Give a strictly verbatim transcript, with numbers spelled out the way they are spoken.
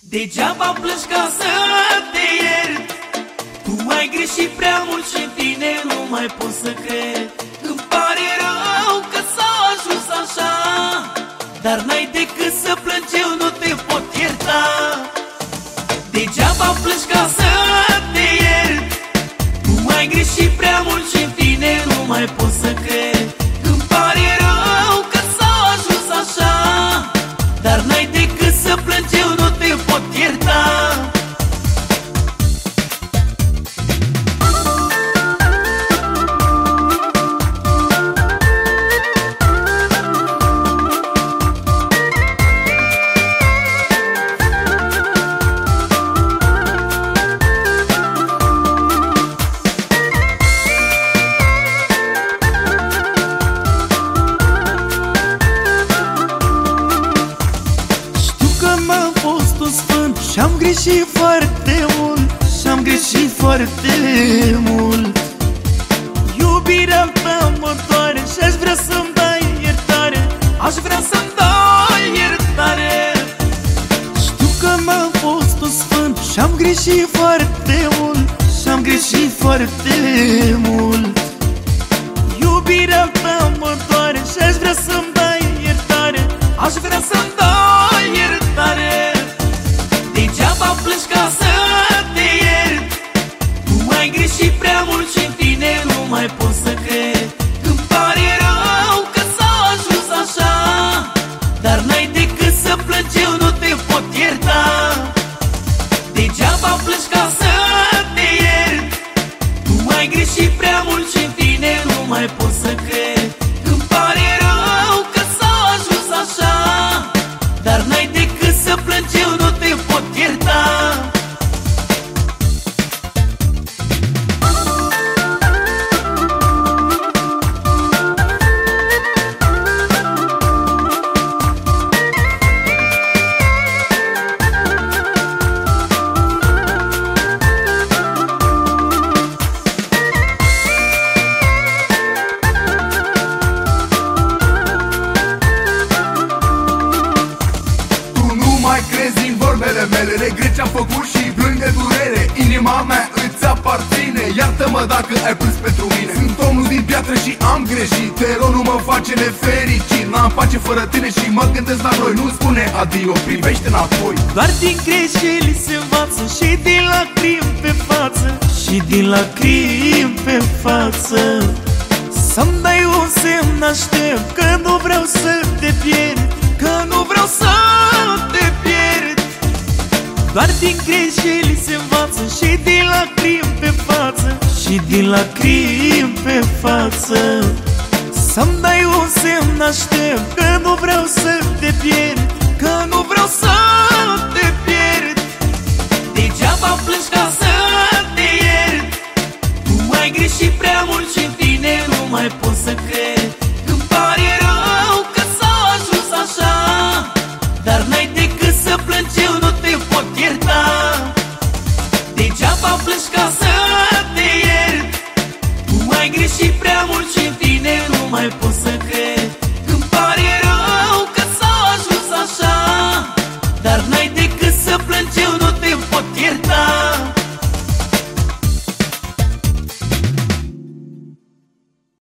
Degeaba plângi ca să te iert. Tu ai greșit prea mult și în tine nu mai pot să cred. Îmi pare rău că s-a ajuns așa, dar n-ai decât să plângi, eu nu te pot ierta. Degeaba plângi ca să te iert. Tu ai greșit prea mult și în tine nu mai pot să cred. Îmi pare rău că s-a ajuns așa, dar n-ai decât să plângi, eu nu te pot ierta. Și-am greșit foarte mult, și-am greșit foarte mult. Iubirea ta mă doare și-aș vrea să-mi dai iertare, aș vrea să-mi dai iertare. Știu că m-am fost un sfânt și-am greșit foarte mult, și-am greșit foarte mult. Iubirea ta mă doare și-aș vrea să-mi dai iertare, aș vrea să-mi dai iertare. Degeaba plângi ca să te iert. Tu ai greșit prea mult și în tine nu mai pot să cred. Îmi pare rău că s-a ajuns așa, dar n-ai decât să plângi, eu nu te pot ierta. Degeaba plângi ca să te iert. Tu ai greșit prea mult și în tine nu mai pot să cred. Îmi pare rău că s-a ajuns așa, dar n-ai decât să plângi, eu nu te pot ierta. Mele, regret ce-am făcut și plâng de durere. Inima mea îți aparține, iartă-mă dacă ai plâns pentru mine. Sunt omul din piatră și am greșit, te rog nu mă face nefericit. N-am pace fără tine și mă gândesc la noi. Nu spune adio, privește înapoi. Doar din greșeli se învață și din lacrimi pe față, și din lacrimi pe față. Să-mi dai un semn, aștept, că nu vreau să te pierd, că nu vreau să te pierd. Doar din greșeli se învață și din lacrimi pe față, și din lacrimi pe față. Să-mi dai un semn, aștept, că nu vreau să te pierd, că nu vreau să te pierd. Degeaba plângi ca să te iert. Tu ai greșit prea mult și în tine nu mai pot să cred. Îmi pare rău că s-a ajuns așa, dar n-ai decât să plângi, eu nu te pot ierta. Degeaba plângi ca să te iert. Tu ai greșit prea mult și în tine nu mai pot să